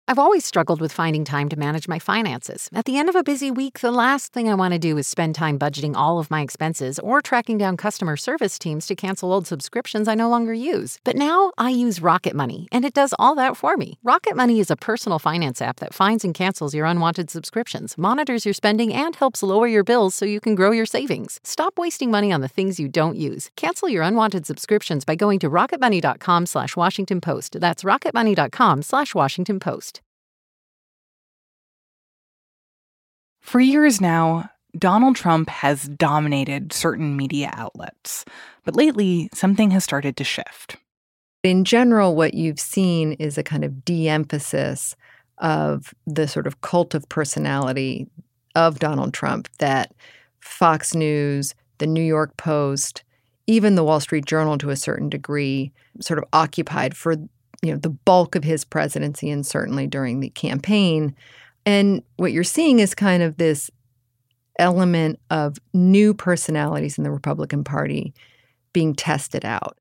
I've always struggled with finding time to manage my finances. At the end of a busy week, the last thing I want to do is spend time budgeting all of my expenses or tracking down customer service teams to cancel old subscriptions I no longer use. But now I use Rocket Money, and it does all that for me. Rocket Money is a personal finance app that finds and cancels your unwanted subscriptions, monitors your spending, and helps lower your bills so you can grow your savings. Stop wasting money on the things you don't use. Cancel your unwanted subscriptions by going to rocketmoney.com/Washington Post. That's rocketmoney.com/Washington Post. For years now, Donald Trump has dominated certain media outlets. But lately, something has started to shift. In general, what you've seen is a kind of de-emphasis of the sort of cult of personality of Donald Trump that Fox News, the New York Post, even the Wall Street Journal to a certain degree sort of occupied for, the bulk of his presidency and certainly during the campaign. And what you're seeing is kind of this element of new personalities in the Republican Party being tested out.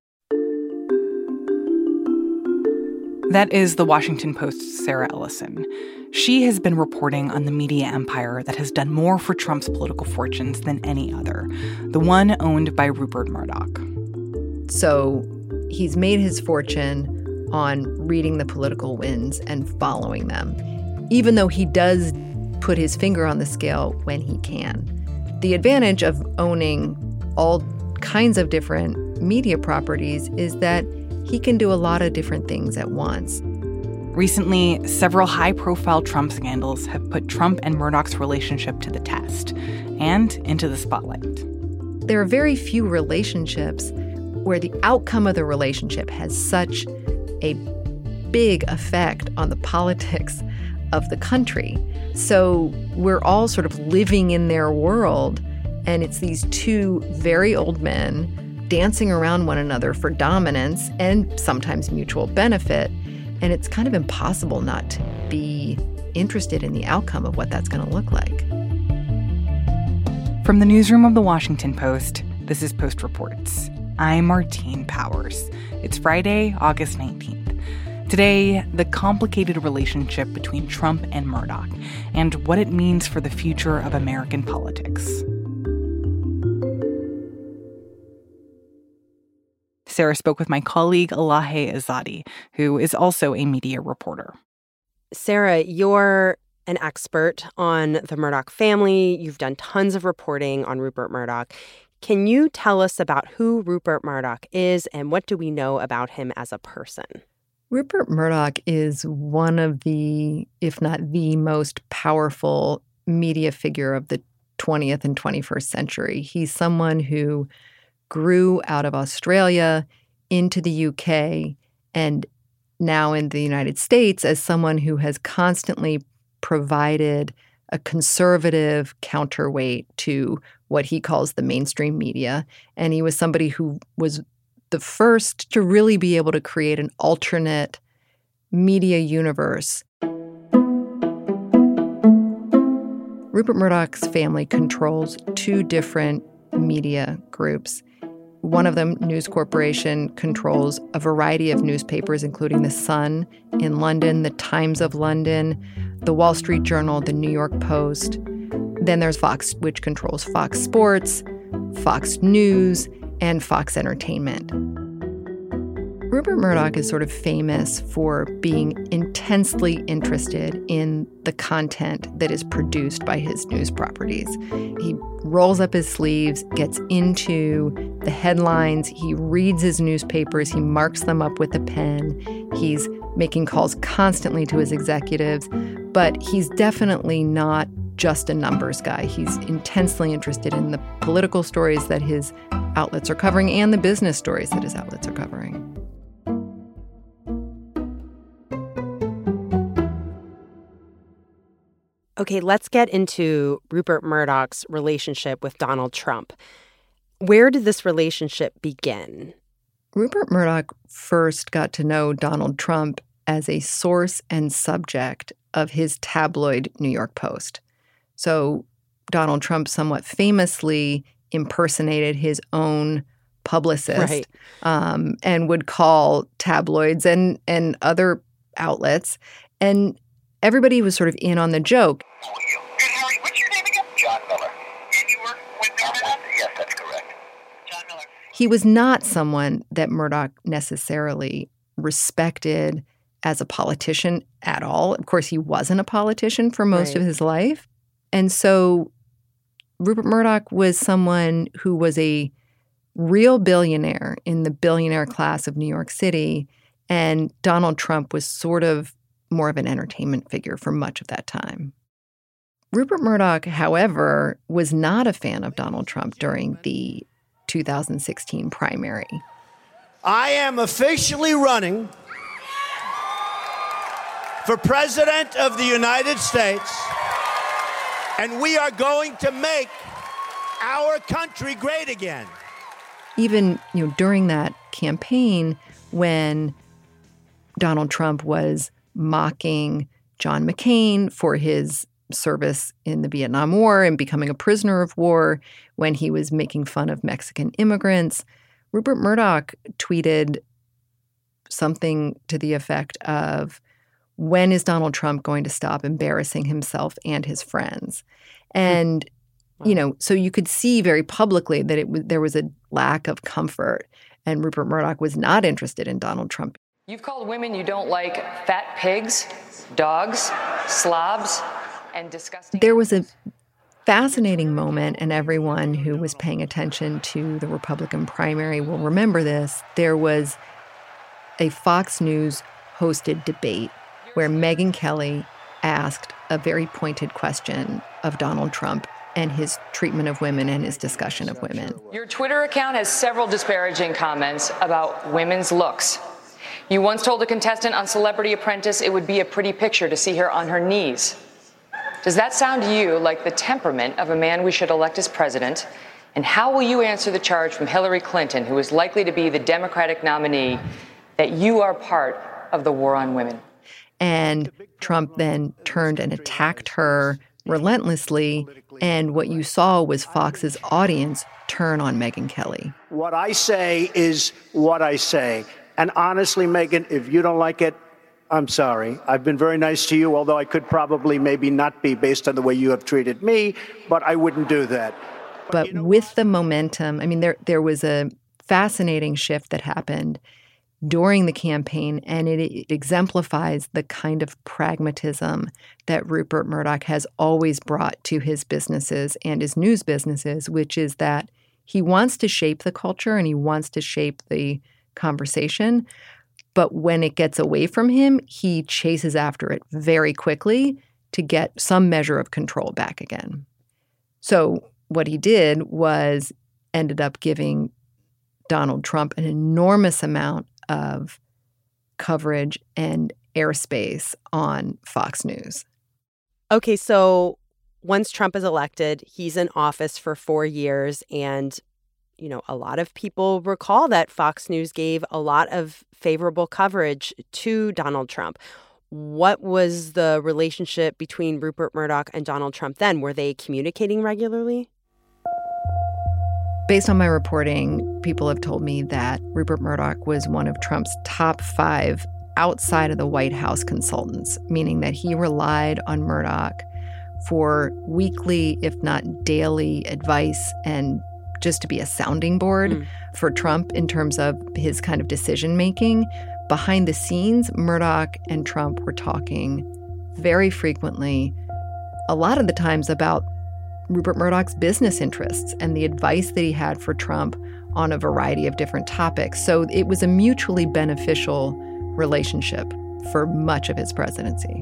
That is the Washington Post's Sarah Ellison. She has been reporting on the media empire that has done more for Trump's political fortunes than any other, the one owned by Rupert Murdoch. So he's made his fortune on reading the political winds and following them, even though he does put his finger on the scale when he can. The advantage of owning all kinds of different media properties is that he can do a lot of different things at once. Recently, several high-profile Trump scandals have put Trump and Murdoch's relationship to the test and into the spotlight. There are very few relationships where the outcome of the relationship has such a big effect on the politics of the country. So we're all sort of living in their world, and it's these two very old men dancing around one another for dominance and sometimes mutual benefit. And it's kind of impossible not to be interested in the outcome of what that's going to look like. From the newsroom of the Washington Post, this is Post Reports. I'm Martine Powers. It's Friday, August 19th. Today, the complicated relationship between Trump and Murdoch and what it means for the future of American politics. Sarah spoke with my colleague Elahe Azadi, who is also a media reporter. Sarah, you're an expert on the Murdoch family. You've done tons of reporting on Rupert Murdoch. Can you tell us about who Rupert Murdoch is and what do we know about him as a person? Rupert Murdoch is one of the, if not the most powerful media figure of the 20th and 21st century. He's someone who grew out of Australia into the UK and now in the United States as someone who has constantly provided a conservative counterweight to what he calls the mainstream media. And he was somebody who was the first to really be able to create an alternate media universe. Rupert Murdoch's family controls two different media groups. One of them, News Corporation, controls a variety of newspapers, including The Sun in London, The Times of London, The Wall Street Journal, The New York Post. Then there's Fox, which controls Fox Sports, Fox News, and Fox Entertainment. Rupert Murdoch is sort of famous for being intensely interested in the content that is produced by his news properties. He rolls up his sleeves, gets into the headlines, he reads his newspapers, he marks them up with a pen, he's making calls constantly to his executives, but he's definitely not just a numbers guy. He's intensely interested in the political stories that his outlets are covering and the business stories that his outlets are covering. Okay, let's get into Rupert Murdoch's relationship with Donald Trump. Where did this relationship begin? Rupert Murdoch first got to know Donald Trump as a source and subject of his tabloid New York Post. So Donald Trump somewhat famously impersonated his own publicist, and would call tabloids and other outlets and everybody was sort of in on the joke. Good, Harry. What's your name again? John Miller. And you work with Murdoch? Yes, that's correct. John Miller. He was not someone that Murdoch necessarily respected as a politician at all. Of course, he wasn't a politician for most of his life. And so Rupert Murdoch was someone who was a real billionaire in the billionaire class of New York City. And Donald Trump was sort of more of an entertainment figure for much of that time. Rupert Murdoch, however, was not a fan of Donald Trump during the 2016 primary. I am officially running for President of the United States, and we are going to make our country great again. Even, during that campaign, when Donald Trump was mocking John McCain for his service in the Vietnam War and becoming a prisoner of war, when he was making fun of Mexican immigrants, Rupert Murdoch tweeted something to the effect of, when is Donald Trump going to stop embarrassing himself and his friends? And, so you could see very publicly that there was a lack of comfort, and Rupert Murdoch was not interested in Donald Trump. You've called women you don't like fat pigs, dogs, slobs, and disgusting. There was a fascinating moment, and everyone who was paying attention to the Republican primary will remember this. There was a Fox News hosted debate where Megyn Kelly asked a very pointed question of Donald Trump and his treatment of women and his discussion of women. Your Twitter account has several disparaging comments about women's looks. You once told a contestant on Celebrity Apprentice it would be a pretty picture to see her on her knees. Does that sound to you like the temperament of a man we should elect as president? And how will you answer the charge from Hillary Clinton, who is likely to be the Democratic nominee, that you are part of the war on women? And Trump then turned and attacked her relentlessly. And what you saw was Fox's audience turn on Megyn Kelly. What I say is what I say. And honestly, Megyn, if you don't like it, I'm sorry. I've been very nice to you, although I could probably maybe not be based on the way you have treated me, but I wouldn't do that. But with the momentum, there was a fascinating shift that happened during the campaign, and it exemplifies the kind of pragmatism that Rupert Murdoch has always brought to his businesses and his news businesses, which is that he wants to shape the culture and he wants to shape the conversation. But when it gets away from him, he chases after it very quickly to get some measure of control back again. So what he did was ended up giving Donald Trump an enormous amount of coverage and airspace on Fox News. Okay, so once Trump is elected, he's in office for 4 years, and a lot of people recall that Fox News gave a lot of favorable coverage to Donald Trump. What was the relationship between Rupert Murdoch and Donald Trump then? Were they communicating regularly? Based on my reporting, people have told me that Rupert Murdoch was one of Trump's top 5 outside of the White House consultants, meaning that he relied on Murdoch for weekly, if not daily, advice and just to be a sounding board for Trump in terms of his kind of decision-making. Behind the scenes, Murdoch and Trump were talking very frequently, a lot of the times about Rupert Murdoch's business interests and the advice that he had for Trump on a variety of different topics. So it was a mutually beneficial relationship for much of his presidency.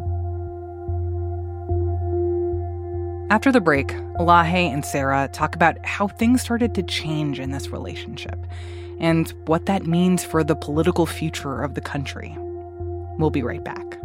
After the break, Elahe and Sarah talk about how things started to change in this relationship and what that means for the political future of the country. We'll be right back.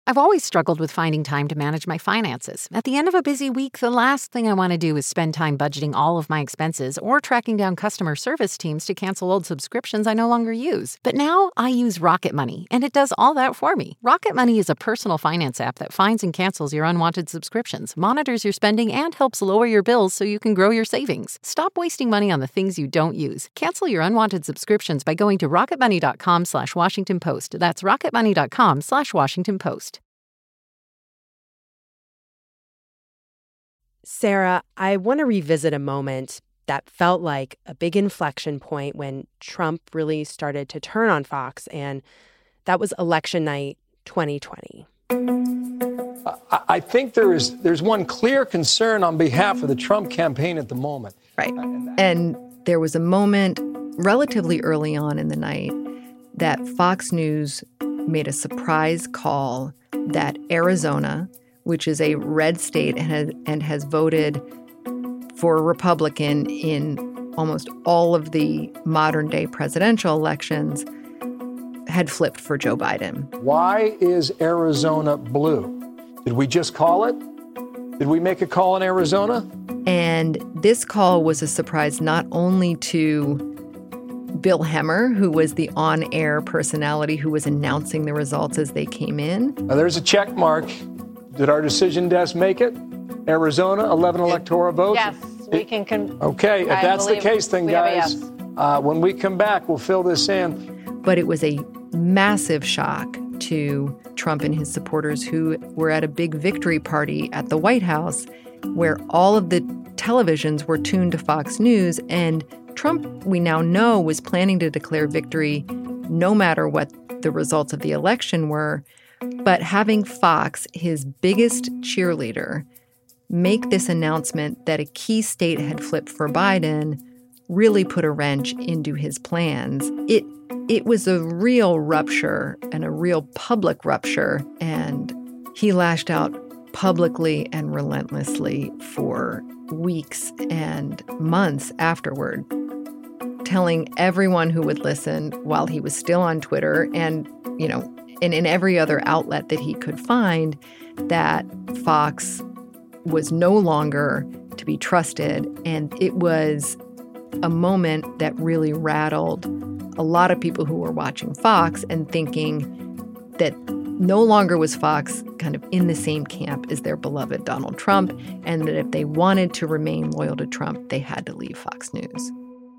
I've always struggled with finding time to manage my finances. At the end of a busy week, the last thing I want to do is spend time budgeting all of my expenses or tracking down customer service teams to cancel old subscriptions I no longer use. But now I use Rocket Money, and it does all that for me. Rocket Money is a personal finance app that finds and cancels your unwanted subscriptions, monitors your spending, and helps lower your bills so you can grow your savings. Stop wasting money on the things you don't use. Cancel your unwanted subscriptions by going to rocketmoney.com/Washington Post. That's rocketmoney.com/Washington Post. Sarah, I want to revisit a moment that felt like a big inflection point when Trump really started to turn on Fox, and that was election night 2020. I think there's one clear concern on behalf of the Trump campaign at the moment. Right. And there was a moment relatively early on in the night that Fox News made a surprise call that Arizona, which is a red state and has voted for a Republican in almost all of the modern-day presidential elections, had flipped for Joe Biden. Why is Arizona blue? Did we just call it? Did we make a call in Arizona? And this call was a surprise not only to Bill Hemmer, who was the on-air personality who was announcing the results as they came in. Now, there's a check mark. Did our decision desk make it? Arizona, 11 electoral votes? Yes, we can. Okay, if that's the case, then, guys, yes. When we come back, we'll fill this in. But it was a massive shock to Trump and his supporters who were at a big victory party at the White House where all of the televisions were tuned to Fox News. And Trump, we now know, was planning to declare victory no matter what the results of the election were. But having Fox, his biggest cheerleader, make this announcement that a key state had flipped for Biden really put a wrench into his plans. It was a real rupture and a real public rupture, and he lashed out publicly and relentlessly for weeks and months afterward, telling everyone who would listen while he was still on Twitter and, and in every other outlet that he could find, that Fox was no longer to be trusted. And it was a moment that really rattled a lot of people who were watching Fox and thinking that no longer was Fox kind of in the same camp as their beloved Donald Trump, and that if they wanted to remain loyal to Trump, they had to leave Fox News.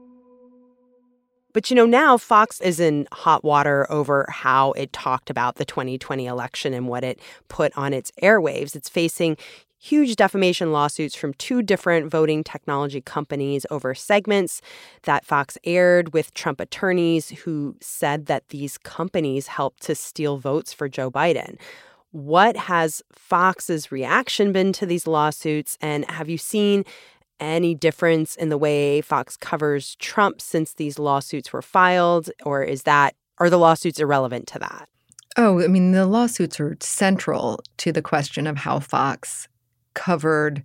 But, now Fox is in hot water over how it talked about the 2020 election and what it put on its airwaves. It's facing huge defamation lawsuits from two different voting technology companies over segments that Fox aired with Trump attorneys who said that these companies helped to steal votes for Joe Biden. What has Fox's reaction been to these lawsuits? And have you seen any difference in the way Fox covers Trump since these lawsuits were filed? Or are the lawsuits irrelevant to that? Oh, I mean, the lawsuits are central to the question of how Fox covered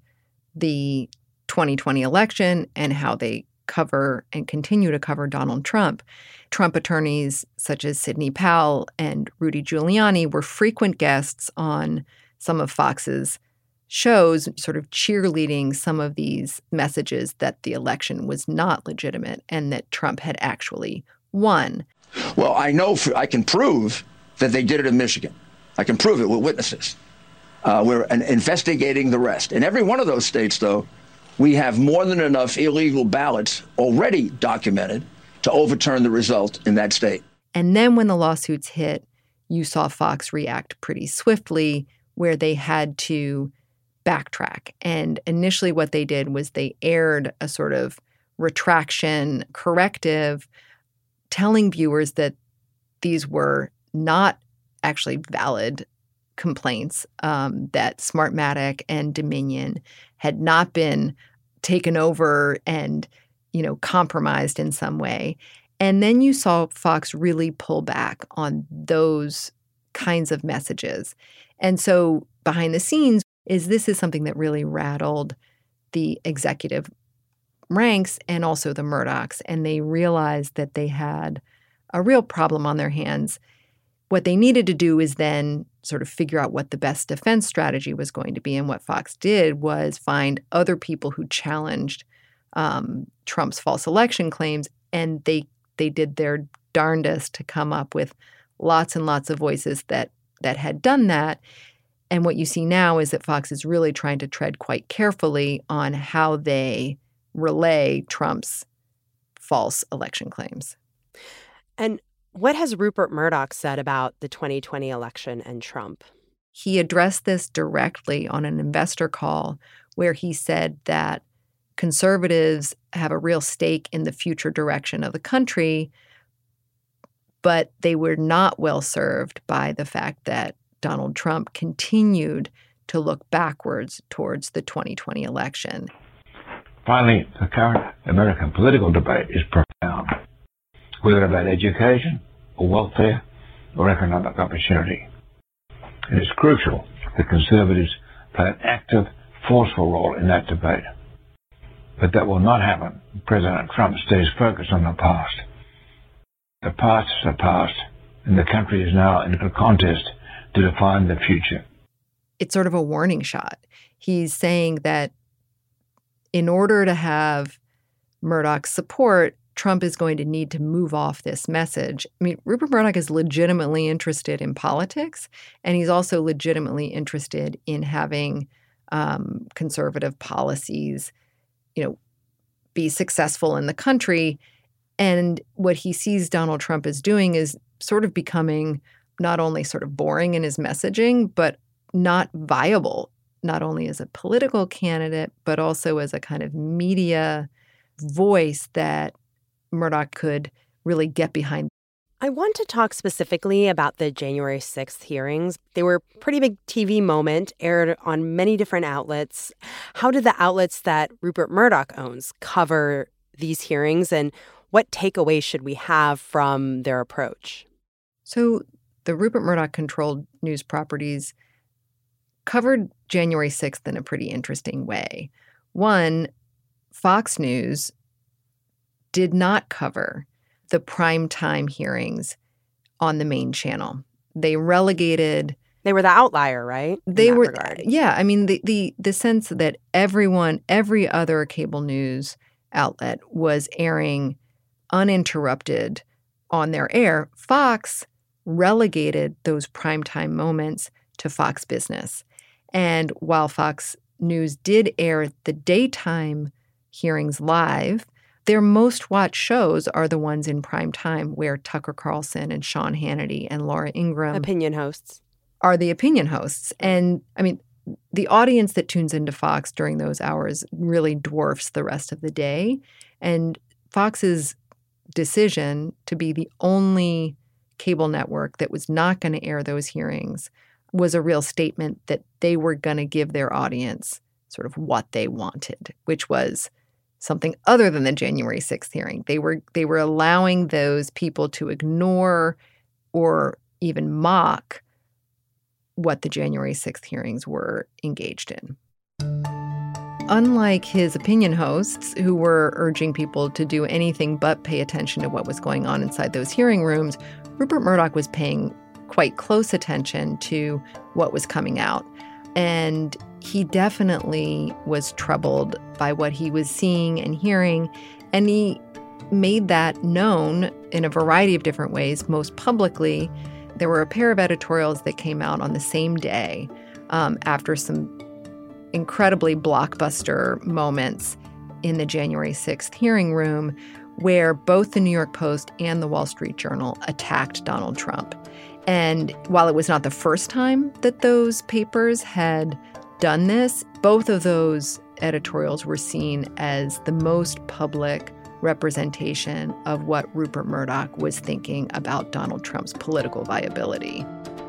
the 2020 election and how they cover and continue to cover Donald Trump. Trump attorneys such as Sidney Powell and Rudy Giuliani were frequent guests on some of Fox's shows, sort of cheerleading some of these messages that the election was not legitimate and that Trump had actually won. Well, I know I can prove that they did it in Michigan. I can prove it with witnesses. We're investigating the rest. In every one of those states, though, we have more than enough illegal ballots already documented to overturn the result in that state. And then when the lawsuits hit, you saw Fox react pretty swiftly, where they had to backtrack. And initially what they did was they aired a sort of retraction corrective, telling viewers that these were not actually valid complaints, that Smartmatic and Dominion had not been taken over and, compromised in some way. And then you saw Fox really pull back on those kinds of messages. And so behind the scenes, this is something that really rattled the executive ranks and also the Murdochs. And they realized that they had a real problem on their hands. What they needed to do is then sort of figure out what the best defense strategy was going to be. And what Fox did was find other people who challenged Trump's false election claims, and they did their darndest to come up with lots and lots of voices that had done that. And what you see now is that Fox is really trying to tread quite carefully on how they relay Trump's false election claims. And what has Rupert Murdoch said about the 2020 election and Trump? He addressed this directly on an investor call where he said that conservatives have a real stake in the future direction of the country, but they were not well served by the fact that Donald Trump continued to look backwards towards the 2020 election. Finally, the current American political debate is profound, whether about education or welfare or economic opportunity. It is crucial that conservatives play an active, forceful role in that debate. But that will not happen if President Trump stays focused on the past. The past is the past, and the country is now in a contest to define the future. It's sort of a warning shot. He's saying that in order to have Murdoch's support, Trump is going to need to move off this message. I mean, Rupert Murdoch is legitimately interested in politics, and he's also legitimately interested in having conservative policies, be successful in the country. And what he sees Donald Trump as doing is sort of becoming not only sort of boring in his messaging, but not viable, not only as a political candidate, but also as a kind of media voice that Murdoch could really get behind. I want to talk specifically about the January 6th hearings. They were a pretty big TV moment, aired on many different outlets. How did the outlets that Rupert Murdoch owns cover these hearings, and what takeaways should we have from their approach? So the Rupert Murdoch-controlled news properties covered January 6th in a pretty interesting way. One, Fox News did not cover the primetime hearings on the main channel. They relegated... They were the outlier, right? They were, regard. Yeah. I mean, the sense that every other cable news outlet was airing uninterrupted on their air. Fox relegated those primetime moments to Fox Business. And while Fox News did air the daytime hearings live, their most watched shows are the ones in prime time where Tucker Carlson and Sean Hannity and Laura Ingraham opinion hosts are the opinion hosts. And I mean, the audience that tunes into Fox during those hours really dwarfs the rest of the day. And Fox's decision to be the only cable network that was not going to air those hearings was a real statement that they were going to give their audience sort of what they wanted, which was something other than the January 6th hearing. They were allowing those people to ignore or even mock what the January 6th hearings were engaged in. Unlike his opinion hosts, who were urging people to do anything but pay attention to what was going on inside those hearing rooms, Rupert Murdoch was paying quite close attention to what was coming out. And he definitely was troubled by what he was seeing and hearing, and he made that known in a variety of different ways. Most publicly, there were a pair of editorials that came out on the same day after some incredibly blockbuster moments in the January 6th hearing room, where both the New York Post and the Wall Street Journal attacked Donald Trump. And while it was not the first time that those papers had done this, both of those editorials were seen as the most public representation of what Rupert Murdoch was thinking about Donald Trump's political viability.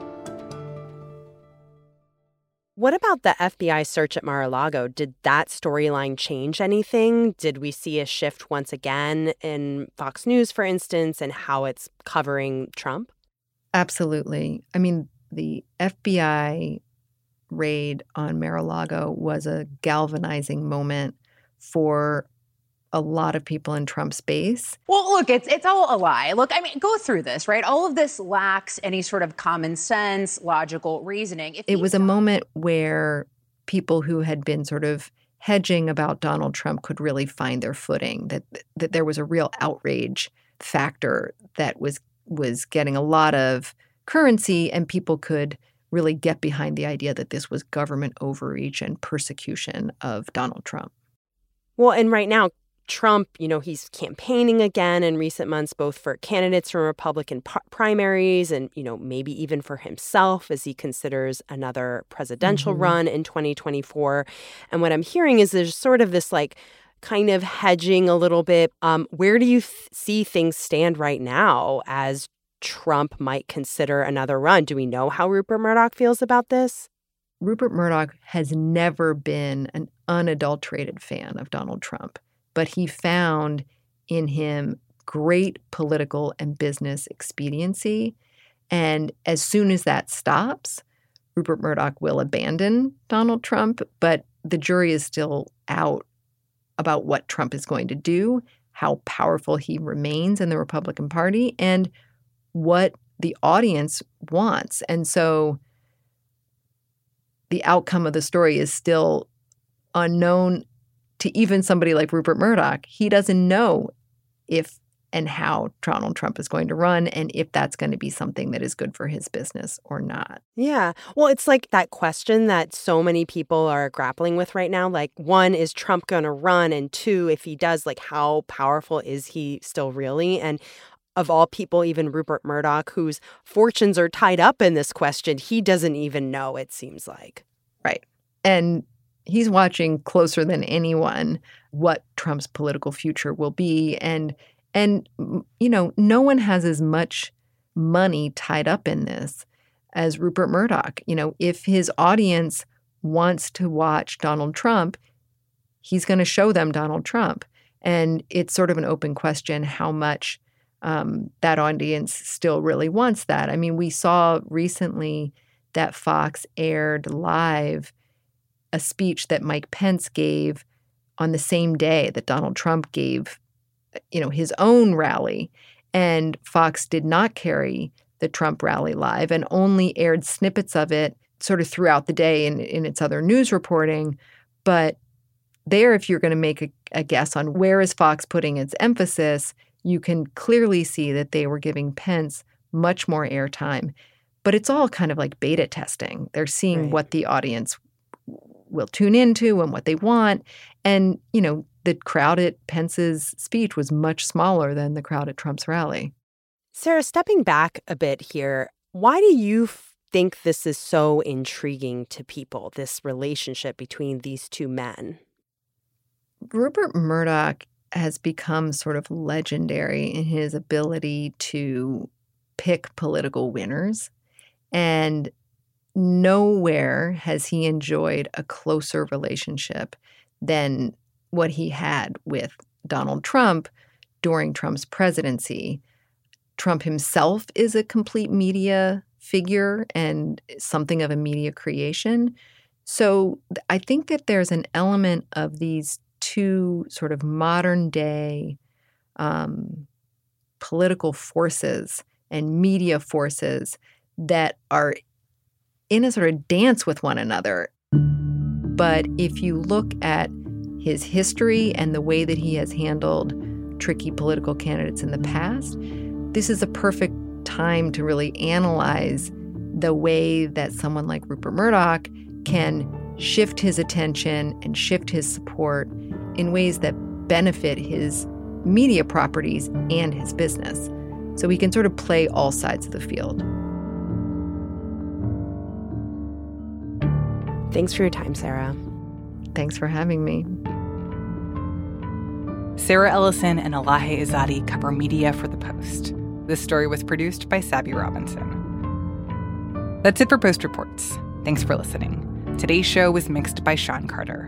What about the FBI search at Mar-a-Lago? Did that storyline change anything? Did we see a shift once again in Fox News, for instance, and how it's covering Trump? Absolutely. I mean, the FBI raid on Mar-a-Lago was a galvanizing moment for a lot of people in Trump's base. Well, look, it's all a lie. Look, I mean, go through this, right? All of this lacks any sort of common sense, logical reasoning. It was a moment where people who had been sort of hedging about Donald Trump could really find their footing, that there was a real outrage factor that was getting a lot of currency, and people could really get behind the idea that this was government overreach and persecution of Donald Trump. Well, and right now, Trump, he's campaigning again in recent months, both for candidates from Republican primaries and, maybe even for himself as he considers another presidential run in 2024. And what I'm hearing is there's sort of this kind of hedging a little bit. Where do you see things stand right now as Trump might consider another run? Do we know how Rupert Murdoch feels about this? Rupert Murdoch has never been an unadulterated fan of Donald Trump, but he found in him great political and business expediency. And as soon as that stops, Rupert Murdoch will abandon Donald Trump, but the jury is still out about what Trump is going to do, how powerful he remains in the Republican Party, and what the audience wants. And so the outcome of the story is still unknown to even somebody like Rupert Murdoch. He doesn't know if and how Donald Trump is going to run and if that's going to be something that is good for his business or not. Yeah. Well, it's like that question that so many people are grappling with right now. Like, one, is Trump going to run? And two, if he does, how powerful is he still really? And of all people, even Rupert Murdoch, whose fortunes are tied up in this question, he doesn't even know, it seems like. Right. And he's watching closer than anyone what Trump's political future will be. And no one has as much money tied up in this as Rupert Murdoch. If his audience wants to watch Donald Trump, he's going to show them Donald Trump. And it's sort of an open question how much that audience still really wants that. I mean, we saw recently that Fox aired live a speech that Mike Pence gave on the same day that Donald Trump gave, his own rally. And Fox did not carry the Trump rally live and only aired snippets of it sort of throughout the day in its other news reporting. But there, if you're going to make a guess on where is Fox putting its emphasis, you can clearly see that they were giving Pence much more airtime. But it's all kind of like beta testing. They're seeing what the audience will tune into and what they want. And, the crowd at Pence's speech was much smaller than the crowd at Trump's rally. Sarah, stepping back a bit here, why do you think this is so intriguing to people, this relationship between these two men? Rupert Murdoch has become sort of legendary in his ability to pick political winners. And nowhere has he enjoyed a closer relationship than what he had with Donald Trump during Trump's presidency. Trump himself is a complete media figure and something of a media creation. So I think that there's an element of these two sort of modern day political forces and media forces that are in a sort of dance with one another. But if you look at his history and the way that he has handled tricky political candidates in the past, this is a perfect time to really analyze the way that someone like Rupert Murdoch can shift his attention and shift his support in ways that benefit his media properties and his business. So he can sort of play all sides of the field. Thanks for your time, Sarah. Thanks for having me. Sarah Ellison and Elahe Izadi cover media for The Post. This story was produced by Sabby Robinson. That's it for Post Reports. Thanks for listening. Today's show was mixed by Sean Carter.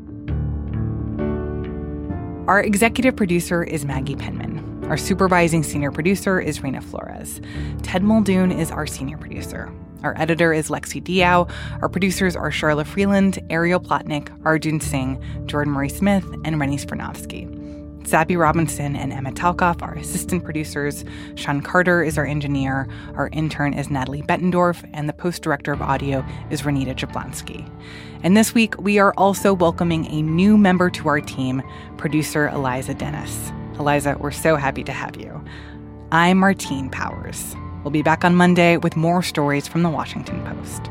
Our executive producer is Maggie Penman. Our supervising senior producer is Reina Flores. Ted Muldoon is our senior producer. Our editor is Lexi Diao. Our producers are Charla Freeland, Ariel Plotnick, Arjun Singh, Jordan Murray Smith, and Rennie Spernovsky. Zabby Robinson and Emma Talkoff are assistant producers. Sean Carter is our engineer. Our intern is Natalie Bettendorf, and the post-director of audio is Renita Jablonski. And this week, we are also welcoming a new member to our team, producer Eliza Dennis. Eliza, we're so happy to have you. I'm Martine Powers. We'll be back on Monday with more stories from the Washington Post.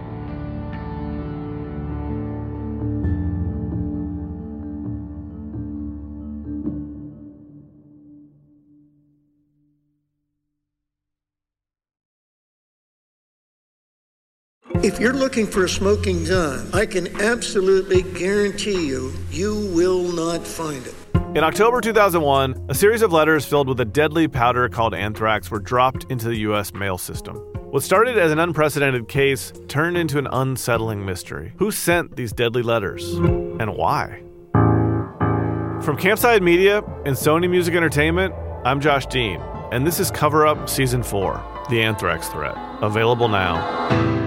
If you're looking for a smoking gun, I can absolutely guarantee you, you will not find it. In October 2001, a series of letters filled with a deadly powder called anthrax were dropped into the U.S. mail system. What started as an unprecedented case turned into an unsettling mystery. Who sent these deadly letters? And why? From Campside Media and Sony Music Entertainment, I'm Josh Dean, and this is Cover Up Season 4, The Anthrax Threat, available now.